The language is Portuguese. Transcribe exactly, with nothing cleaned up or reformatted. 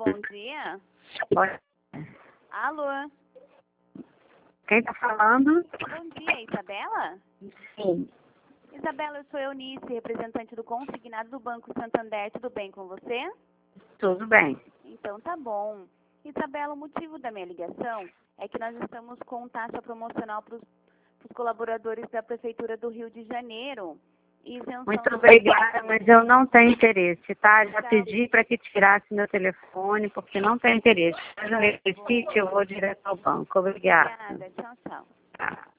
bom dia. Oi. Alô? Quem está falando? Bom dia, Isabela? Sim. Isabela, eu sou Eunice, representante do consignado do Banco Santander. Tudo bem com você? Tudo bem. Então tá bom. Isabela, o motivo da minha ligação é que nós estamos com taxa promocional para os colaboradores da Prefeitura do Rio de Janeiro. Isenção Muito do- obrigada, mas eu não tenho interesse, tá? Já Tá. pedi para que tirasse meu telefone, porque não tenho interesse. Se eu necessite, eu vou direto ao banco. Obrigada. Obrigada. Tchau, tchau. Tá.